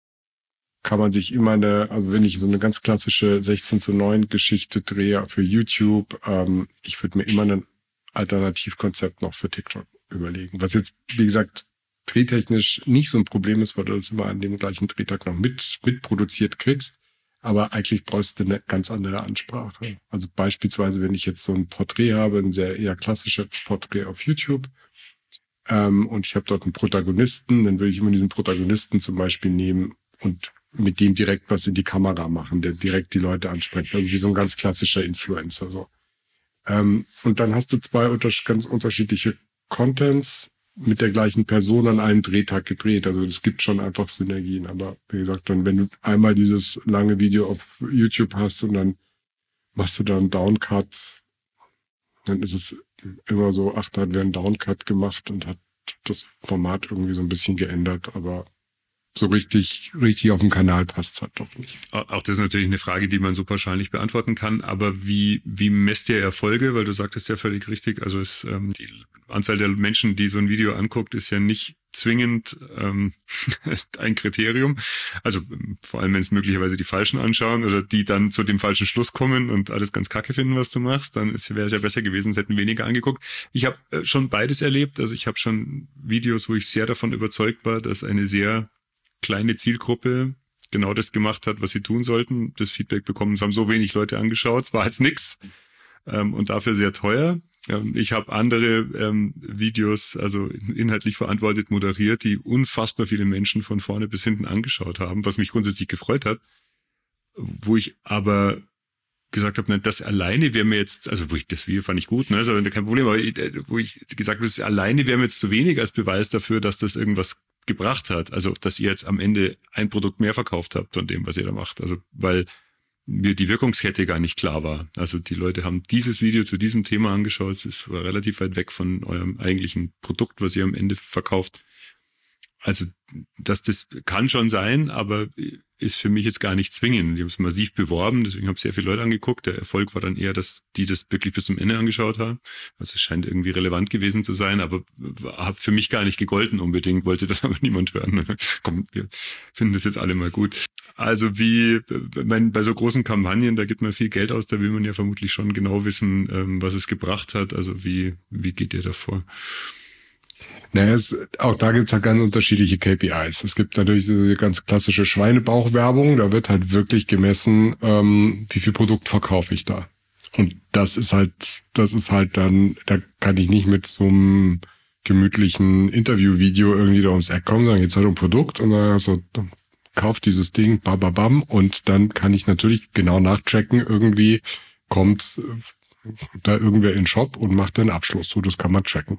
kann man sich immer eine, also wenn ich so eine ganz klassische sechzehn zu neun Geschichte drehe für YouTube, ähm, ich würde mir immer ein Alternativkonzept noch für TikTok überlegen. Was jetzt, wie gesagt, drehtechnisch nicht so ein Problem ist, weil du das immer an dem gleichen Drehtag noch mit, mitproduziert kriegst. Aber eigentlich brauchst du eine ganz andere Ansprache. Also beispielsweise, wenn ich jetzt so ein Porträt habe, ein sehr eher klassisches Porträt auf YouTube, ähm, und ich habe dort einen Protagonisten, dann würde ich immer diesen Protagonisten zum Beispiel nehmen und mit dem direkt was in die Kamera machen, der direkt die Leute anspricht. Also wie so ein ganz klassischer Influencer, so. Ähm, und dann hast du zwei unter- ganz unterschiedliche Contents mit der gleichen Person an einem Drehtag gedreht. Also es gibt schon einfach Synergien. Aber wie gesagt, dann wenn du einmal dieses lange Video auf YouTube hast und dann machst du dann Downcuts, dann ist es immer so, ach, da hat wer einen Downcut gemacht und hat das Format irgendwie so ein bisschen geändert. Aber so richtig, richtig auf dem Kanal passt es halt doch nicht. Auch das ist natürlich eine Frage, die man so pauschal nicht beantworten kann. Aber wie, wie messt ihr Erfolge? Weil du sagtest ja völlig richtig. Also es, ähm, die Anzahl der Menschen, die so ein Video anguckt, ist ja nicht zwingend ähm, ein Kriterium. Also vor allem, wenn es möglicherweise die Falschen anschauen oder die dann zu dem falschen Schluss kommen und alles ganz kacke finden, was du machst, dann wäre es ja besser gewesen, es hätten weniger angeguckt. Ich habe äh, schon beides erlebt. Also ich habe schon Videos, wo ich sehr davon überzeugt war, dass eine sehr kleine Zielgruppe genau das gemacht hat, was sie tun sollten. Das Feedback bekommen, es haben so wenig Leute angeschaut, es war jetzt nix ähm, und dafür sehr teuer. Ähm, ich habe andere ähm, Videos, also inhaltlich verantwortet, moderiert, die unfassbar viele Menschen von vorne bis hinten angeschaut haben, was mich grundsätzlich gefreut hat, wo ich aber gesagt habe, nein, das alleine wäre mir jetzt, also wo ich das Video fand ich gut, ne, ist aber kein Problem, aber wo ich gesagt habe, das alleine wäre mir jetzt zu wenig als Beweis dafür, dass das irgendwas gebracht hat, also dass ihr jetzt am Ende ein Produkt mehr verkauft habt von dem, was ihr da macht, also weil mir die Wirkungskette gar nicht klar war. Also die Leute haben dieses Video zu diesem Thema angeschaut, es war relativ weit weg von eurem eigentlichen Produkt, was ihr am Ende verkauft. Also dass das kann schon sein, aber ist für mich jetzt gar nicht zwingend. Die haben es massiv beworben, deswegen haben sehr viele Leute angeguckt. Der Erfolg war dann eher, dass die das wirklich bis zum Ende angeschaut haben. Also es scheint irgendwie relevant gewesen zu sein, aber hat für mich gar nicht gegolten unbedingt, wollte dann aber niemand hören. Komm, wir finden das jetzt alle mal gut. Also wie mein, bei so großen Kampagnen, da gibt man viel Geld aus, da will man ja vermutlich schon genau wissen, was es gebracht hat. Also wie, wie geht ihr da vor? Naja, es, auch da gibt's halt ganz unterschiedliche K P Is. Es gibt natürlich diese ganz klassische Schweinebauchwerbung, da wird halt wirklich gemessen, ähm, wie viel Produkt verkaufe ich da. Und das ist halt, das ist halt dann, da kann ich nicht mit so einem gemütlichen Interviewvideo irgendwie da ums Eck kommen, sagen, jetzt halt um Produkt und dann so, kauft dieses Ding, bababam, und dann kann ich natürlich genau nachchecken, irgendwie kommt da irgendwer in den Shop und macht einen Abschluss. So, das kann man tracken.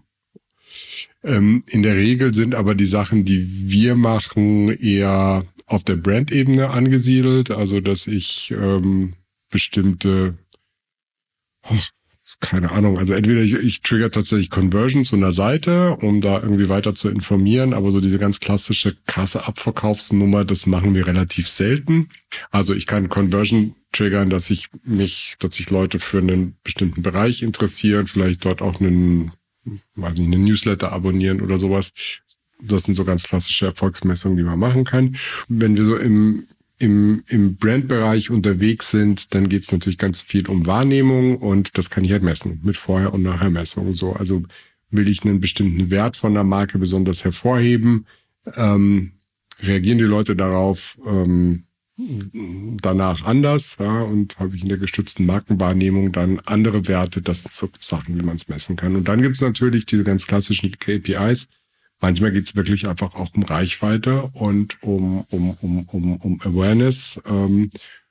Ähm, in der Regel sind aber die Sachen, die wir machen, eher auf der Brand-Ebene angesiedelt. Also, dass ich ähm, bestimmte, oh, keine Ahnung, also entweder ich, ich trigger tatsächlich Conversion zu einer Seite, um da irgendwie weiter zu informieren, aber so diese ganz klassische krasse Abverkaufsnummer, das machen wir relativ selten. Also ich kann Conversion triggern, dass ich mich, dass sich Leute für einen bestimmten Bereich interessieren, vielleicht dort auch einen, weiß nicht, einen Newsletter abonnieren oder sowas. Das sind so ganz klassische Erfolgsmessungen, die man machen kann. Wenn wir so im im im Brandbereich unterwegs sind, dann geht es natürlich ganz viel um Wahrnehmung und das kann ich halt messen mit Vorher- und Nachher-Messungen. So, also will ich einen bestimmten Wert von der Marke besonders hervorheben, ähm, reagieren die Leute darauf ähm, danach anders, ja, und habe ich in der gestützten Markenwahrnehmung dann andere Werte. Das sind so Sachen, wie man es messen kann. Und dann gibt es natürlich diese ganz klassischen K P Is. Manchmal geht es wirklich einfach auch um Reichweite und um um um um, um Awareness. Ähm,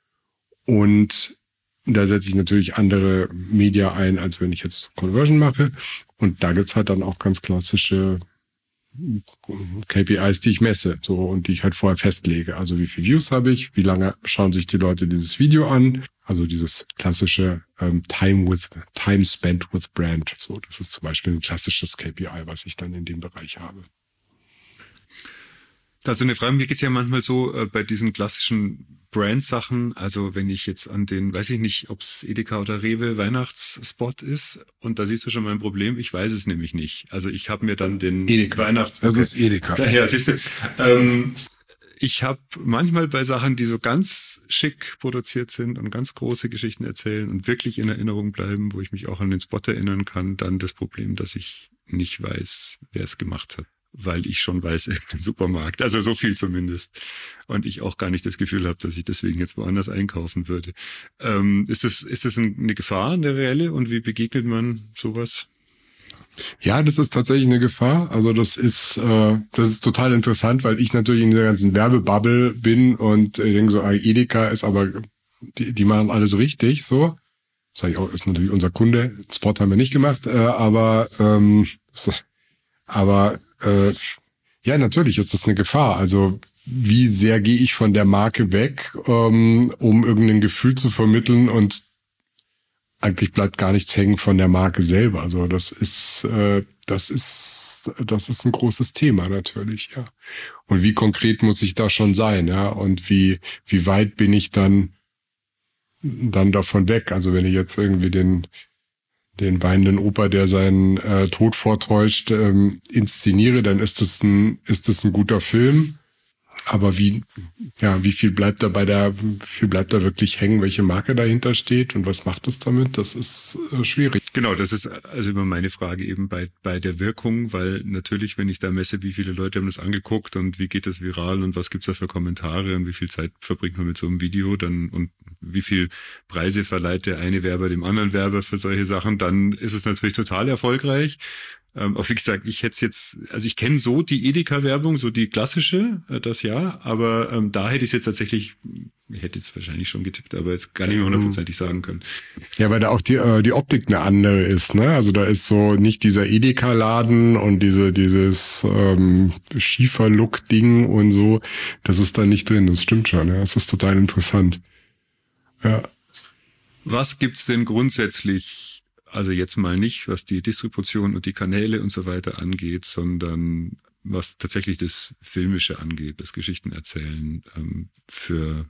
und da setze ich natürlich andere Media ein, als wenn ich jetzt Conversion mache. Und da gibt's halt dann auch ganz klassische K P Is, die ich messe, so, und die ich halt vorher festlege. Also wie viele Views habe ich, wie lange schauen sich die Leute dieses Video an. Also dieses klassische ähm, Time with Time spent with Brand. So, das ist zum Beispiel ein klassisches K P I, was ich dann in dem Bereich habe. Also eine Frage, mir geht's ja manchmal so äh, bei diesen klassischen Brand-Sachen, also wenn ich jetzt an den, weiß ich nicht, ob es Edeka oder Rewe Weihnachtsspot ist, und da siehst du schon mein Problem, ich weiß es nämlich nicht. Also ich habe mir dann den Edeka. Weihnachts... Das ist Edeka. Daher, siehst du, ähm, ich habe manchmal bei Sachen, die so ganz schick produziert sind und ganz große Geschichten erzählen und wirklich in Erinnerung bleiben, wo ich mich auch an den Spot erinnern kann, dann das Problem, dass ich nicht weiß, wer es gemacht hat. Weil ich schon weiß, irgendein Supermarkt, also so viel zumindest. Und ich auch gar nicht das Gefühl habe, dass ich deswegen jetzt woanders einkaufen würde. Ähm, ist das, ist das eine Gefahr, eine reelle? Und wie begegnet man sowas? Ja, das ist tatsächlich eine Gefahr. Also das ist, äh, das ist total interessant, weil ich natürlich in der ganzen Werbebubble bin und ich denke so, Edeka ist aber, die, die machen alles richtig, so. Das sag ich auch, ist natürlich unser Kunde. Spot haben wir nicht gemacht, äh, aber, ähm, aber, äh, ja, natürlich ist das eine Gefahr. Also, wie sehr gehe ich von der Marke weg, ähm, um irgendein Gefühl zu vermitteln, und eigentlich bleibt gar nichts hängen von der Marke selber. Also das ist, äh, das ist, das ist ein großes Thema natürlich, ja. Und wie konkret muss ich da schon sein, ja? Und wie, wie weit bin ich dann, dann davon weg? Also wenn ich jetzt irgendwie den, den weinenden Opa, der seinen äh, Tod vortäuscht, ähm, inszeniere, dann ist das ein, ist das ein guter Film. Aber wie, ja, wie viel bleibt da bei der, wie viel bleibt da wirklich hängen, welche Marke dahinter steht und was macht es damit? Das ist äh, schwierig. Genau, das ist also immer meine Frage eben bei, bei der Wirkung, weil natürlich, wenn ich da messe, wie viele Leute haben das angeguckt und wie geht das viral und was gibt's da für Kommentare und wie viel Zeit verbringt man mit so einem Video, dann, und wie viel Preise verleiht der eine Werber dem anderen Werber für solche Sachen, dann ist es natürlich total erfolgreich. Ähm, auch wie gesagt, ich hätte es jetzt, also ich kenne so die Edeka-Werbung, so die klassische, äh, das ja, aber ähm, da hätte ich es jetzt tatsächlich, ich hätte jetzt wahrscheinlich schon getippt, aber jetzt gar nicht mehr hundertprozentig sagen können. Ja, weil da auch die äh, die Optik eine andere ist, ne? Also da ist so nicht dieser Edeka-Laden und diese dieses ähm, Schiefer-Look-Ding und so, das ist da nicht drin, das stimmt schon, ja, das ist total interessant. Ja. Was gibt's denn grundsätzlich? Also jetzt mal nicht, was die Distribution und die Kanäle und so weiter angeht, sondern was tatsächlich das Filmische angeht, das Geschichtenerzählen ähm, für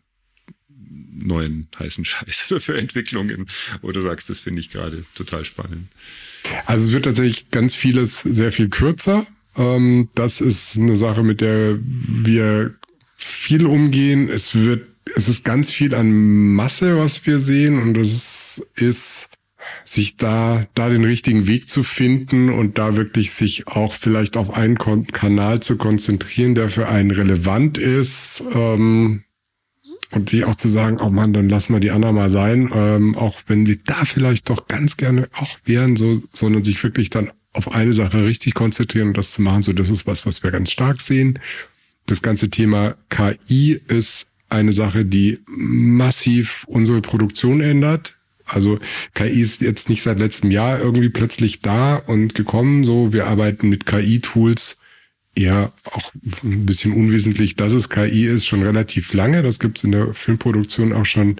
neuen heißen Scheiß oder für Entwicklungen, wo du sagst, das finde ich gerade total spannend. Also es wird tatsächlich ganz vieles sehr viel kürzer. Ähm, das ist eine Sache, mit der wir viel umgehen. Es wird, es ist ganz viel an Masse, was wir sehen, und es ist sich da da den richtigen Weg zu finden und da wirklich sich auch vielleicht auf einen Kon- Kanal zu konzentrieren, der für einen relevant ist, ähm, und sich auch zu sagen, oh Mann, dann lassen wir die anderen mal sein, ähm, auch wenn wir da vielleicht doch ganz gerne auch wären, so, sondern sich wirklich dann auf eine Sache richtig konzentrieren und das zu machen. So, das ist was, was wir ganz stark sehen. Das ganze Thema K I ist eine Sache, die massiv unsere Produktion ändert. Also K I ist jetzt nicht seit letztem Jahr irgendwie plötzlich da und gekommen. So, wir arbeiten mit K I-Tools eher auch ein bisschen unwesentlich, dass es K I ist, schon relativ lange. Das gibt es in der Filmproduktion auch schon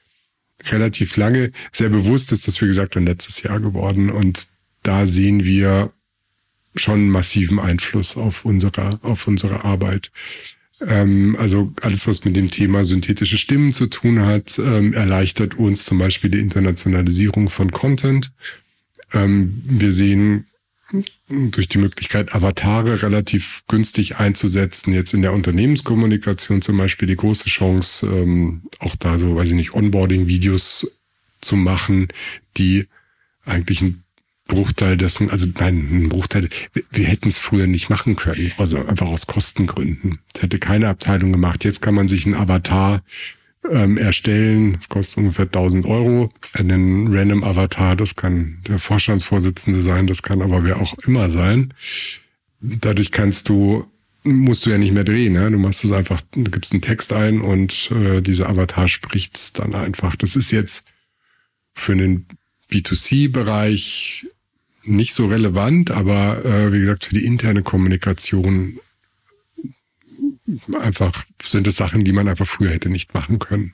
relativ lange. Sehr bewusst ist das, wie gesagt, ein letztes Jahr geworden. Und da sehen wir schon einen massiven Einfluss auf unsere, auf unsere Arbeit. Ähm, also alles, was mit dem Thema synthetische Stimmen zu tun hat, ähm, erleichtert uns zum Beispiel die Internationalisierung von Content. Ähm, wir sehen durch die Möglichkeit, Avatare relativ günstig einzusetzen, jetzt in der Unternehmenskommunikation zum Beispiel die große Chance, ähm, auch da so, weiß ich nicht, Onboarding-Videos zu machen, die eigentlich ein Bruchteil dessen, also nein, ein Bruchteil, wir, wir hätten es früher nicht machen können, also einfach aus Kostengründen. Es hätte keine Abteilung gemacht. Jetzt kann man sich einen Avatar ähm, erstellen, das kostet ungefähr tausend Euro, einen random Avatar, das kann der Vorstandsvorsitzende sein, das kann aber wer auch immer sein. Dadurch kannst du, musst du ja nicht mehr drehen, ne? Du machst es einfach, du gibst einen Text ein und äh, dieser Avatar spricht's dann einfach. Das ist jetzt für den B zwei C-Bereich nicht so relevant, aber äh, wie gesagt, für die interne Kommunikation einfach sind es Sachen, die man einfach früher hätte nicht machen können.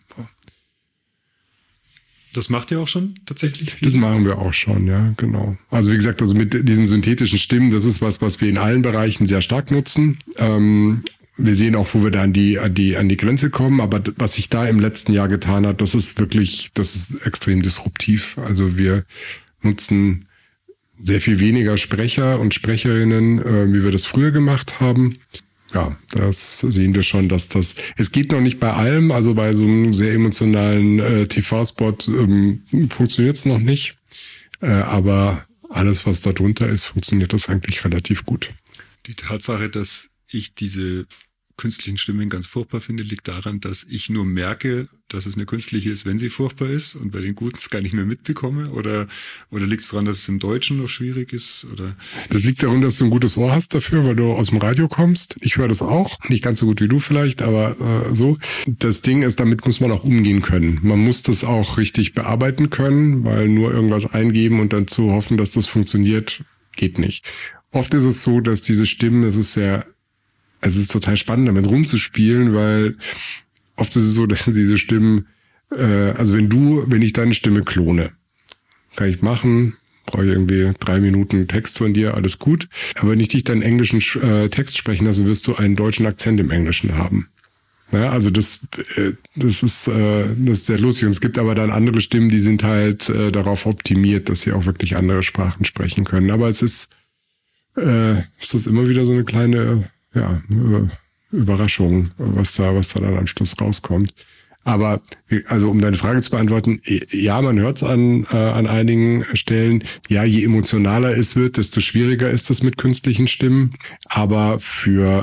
Das macht ihr auch schon tatsächlich? Das machen wir auch schon, ja, genau. Also wie gesagt, also mit diesen synthetischen Stimmen, das ist was, was wir in allen Bereichen sehr stark nutzen. Ähm, wir sehen auch, wo wir da an die, an die, an die Grenze kommen. Aber was sich da im letzten Jahr getan hat, das ist wirklich, das ist extrem disruptiv. Also wir nutzen sehr viel weniger Sprecher und Sprecherinnen, äh, wie wir das früher gemacht haben. Ja, das sehen wir schon, dass das, es geht noch nicht bei allem, also bei so einem sehr emotionalen äh, T V-Spot ähm, funktioniert es noch nicht. Äh, aber alles, was da drunter ist, funktioniert das eigentlich relativ gut. Die Tatsache, dass ich diese künstlichen Stimmen ganz furchtbar finde, liegt daran, dass ich nur merke, dass es eine künstliche ist, wenn sie furchtbar ist und bei den Guten es gar nicht mehr mitbekomme? Oder, oder liegt es daran, dass es im Deutschen noch schwierig ist? Oder? Das liegt daran, dass du ein gutes Ohr hast dafür, weil du aus dem Radio kommst. Ich höre das auch. Nicht ganz so gut wie du vielleicht, aber äh, so. Das Ding ist, damit muss man auch umgehen können. Man muss das auch richtig bearbeiten können, weil nur irgendwas eingeben und dann zu hoffen, dass das funktioniert, geht nicht. Oft ist es so, dass diese Stimmen, es ist sehr Es ist total spannend, damit rumzuspielen, weil oft ist es so, dass diese Stimmen, äh, also wenn du, wenn ich deine Stimme klone, kann ich machen, brauche ich irgendwie drei Minuten Text von dir, alles gut. Aber wenn ich dich deinen englischen äh, Text sprechen lasse, wirst du einen deutschen Akzent im Englischen haben. Ja, also das, äh, das ist, äh, das ist sehr lustig. Und es gibt aber dann andere Stimmen, die sind halt äh, darauf optimiert, dass sie auch wirklich andere Sprachen sprechen können. Aber es ist, äh, ist das immer wieder so eine kleine Ja, Überraschung, was da, was da dann am Schluss rauskommt. Aber, also um deine Frage zu beantworten, ja, man hört es an, äh, an einigen Stellen. Ja, je emotionaler es wird, desto schwieriger ist das mit künstlichen Stimmen. Aber für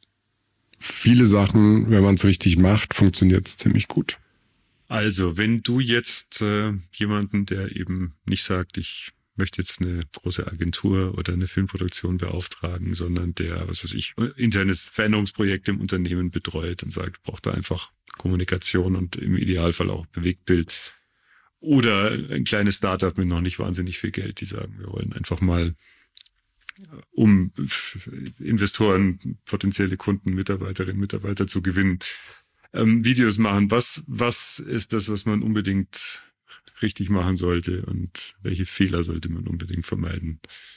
viele Sachen, wenn man es richtig macht, funktioniert es ziemlich gut. Also, wenn du jetzt äh, jemanden, der eben nicht sagt, ich möchte jetzt eine große Agentur oder eine Filmproduktion beauftragen, sondern der, was weiß ich, internes Veränderungsprojekt im Unternehmen betreut und sagt, braucht da einfach Kommunikation und im Idealfall auch Bewegtbild. Oder ein kleines Startup mit noch nicht wahnsinnig viel Geld, die sagen, wir wollen einfach mal, um Investoren, potenzielle Kunden, Mitarbeiterinnen, Mitarbeiter zu gewinnen, ähm, Videos machen. Was, was ist das, was man unbedingt richtig machen sollte und welche Fehler sollte man unbedingt vermeiden?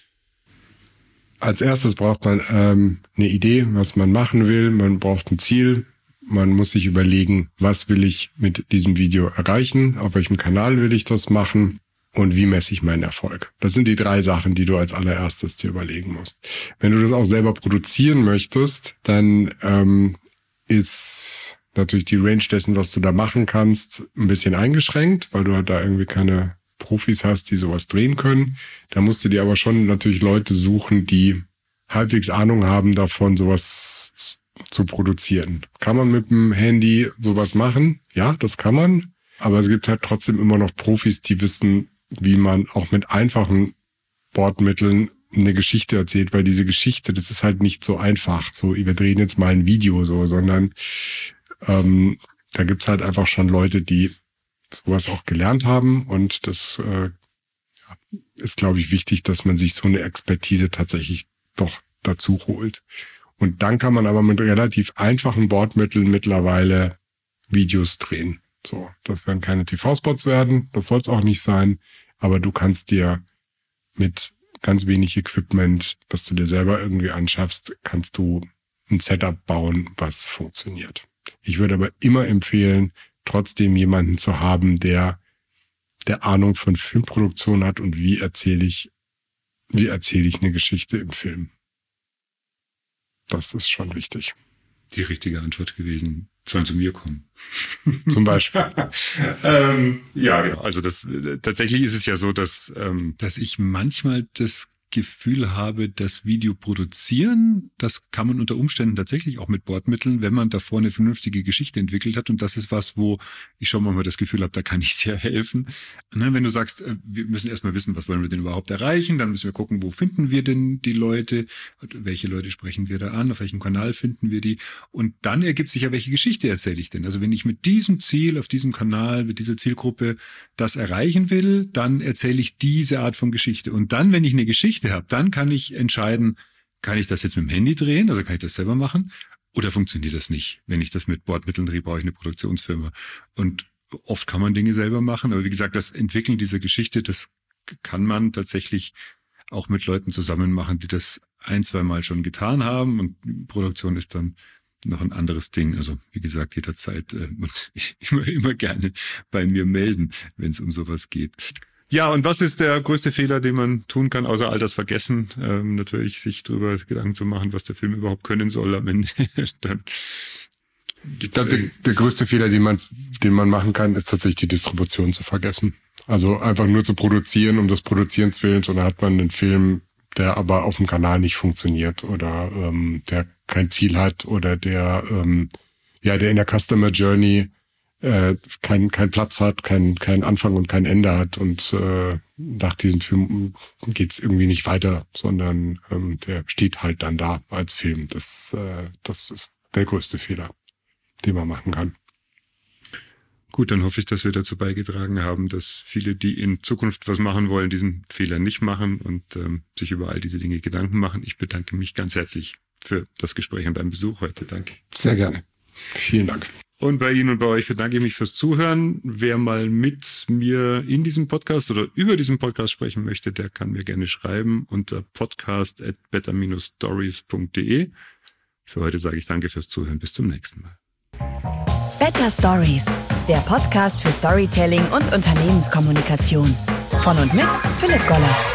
Als erstes braucht man ähm, eine Idee, was man machen will. Man braucht ein Ziel. Man muss sich überlegen, was will ich mit diesem Video erreichen? Auf welchem Kanal will ich das machen? Und wie messe ich meinen Erfolg? Das sind die drei Sachen, die du als allererstes dir überlegen musst. Wenn du das auch selber produzieren möchtest, dann ähm, ist natürlich die Range dessen, was du da machen kannst, ein bisschen eingeschränkt, weil du halt da irgendwie keine Profis hast, die sowas drehen können. Da musst du dir aber schon natürlich Leute suchen, die halbwegs Ahnung haben davon, sowas zu produzieren. Kann man mit dem Handy sowas machen? Ja, das kann man. Aber es gibt halt trotzdem immer noch Profis, die wissen, wie man auch mit einfachen Bordmitteln eine Geschichte erzählt, weil diese Geschichte, das ist halt nicht so einfach. So, wir drehen jetzt mal ein Video so, sondern Ähm, da gibt's halt einfach schon Leute, die sowas auch gelernt haben und das äh, ist, glaube ich, wichtig, dass man sich so eine Expertise tatsächlich doch dazu holt. Und dann kann man aber mit relativ einfachen Bordmitteln mittlerweile Videos drehen. So, das werden keine T V-Spots werden, das soll es auch nicht sein, aber du kannst dir mit ganz wenig Equipment, das du dir selber irgendwie anschaffst, kannst du ein Setup bauen, was funktioniert. Ich würde aber immer empfehlen, trotzdem jemanden zu haben, der der Ahnung von Filmproduktion hat und wie erzähle ich, wie erzähle ich eine Geschichte im Film. Das ist schon wichtig. Die richtige Antwort gewesen, sollen zu mir kommen. Zum Beispiel. ähm, ja, genau. Also das tatsächlich ist es ja so, dass ähm, dass ich manchmal das Gefühl habe, das Video produzieren, das kann man unter Umständen tatsächlich auch mit Bordmitteln, wenn man davor eine vernünftige Geschichte entwickelt hat. Und das ist was, wo ich schon mal das Gefühl habe, da kann ich sehr helfen. Ne, wenn du sagst, wir müssen erstmal wissen, was wollen wir denn überhaupt erreichen, dann müssen wir gucken, wo finden wir denn die Leute, welche Leute sprechen wir da an, auf welchem Kanal finden wir die. Und dann ergibt sich ja, welche Geschichte erzähle ich denn? Also wenn ich mit diesem Ziel, auf diesem Kanal, mit dieser Zielgruppe das erreichen will, dann erzähle ich diese Art von Geschichte. Und dann, wenn ich eine Geschichte habe, dann kann ich entscheiden, kann ich das jetzt mit dem Handy drehen, also kann ich das selber machen, oder funktioniert das nicht? Wenn ich das mit Bordmitteln drehe, brauche ich eine Produktionsfirma. Und oft kann man Dinge selber machen, aber wie gesagt, das Entwickeln dieser Geschichte, das kann man tatsächlich auch mit Leuten zusammen machen, die das ein, zwei Mal schon getan haben und die Produktion ist dann noch ein anderes Ding. Also wie gesagt, jederzeit äh, und immer, immer gerne bei mir melden, wenn es um sowas geht. Ja, und was ist der größte Fehler, den man tun kann, außer all das Vergessen? Ähm, natürlich sich darüber Gedanken zu machen, was der Film überhaupt können soll am Ende. Dann ich glaube, der, der größte Fehler, den man, den man machen kann, ist tatsächlich die Distribution zu vergessen. Also einfach nur zu produzieren, um des Produzierens willen, und dann hat man einen Film, der aber auf dem Kanal nicht funktioniert oder ähm, der kein Ziel hat oder der ähm, ja der in der Customer Journey äh, kein kein Platz hat, kein kein Anfang und kein Ende hat und äh, nach diesem Film geht's irgendwie nicht weiter, sondern ähm, der steht halt dann da als Film. Das äh, das ist der größte Fehler, den man machen kann. Gut, dann hoffe ich, dass wir dazu beigetragen haben, dass viele, die in Zukunft was machen wollen, diesen Fehler nicht machen und ähm, sich über all diese Dinge Gedanken machen. Ich bedanke mich ganz herzlich für das Gespräch und deinen Besuch heute. Danke. Sehr gerne. Vielen Dank. Und bei Ihnen und bei euch bedanke ich mich fürs Zuhören. Wer mal mit mir in diesem Podcast oder über diesen Podcast sprechen möchte, der kann mir gerne schreiben unter podcast at better dash stories punkt de. Für heute sage ich danke fürs Zuhören. Bis zum nächsten Mal. Better Stories, der Podcast für Storytelling und Unternehmenskommunikation. Von und mit Philipp Goller.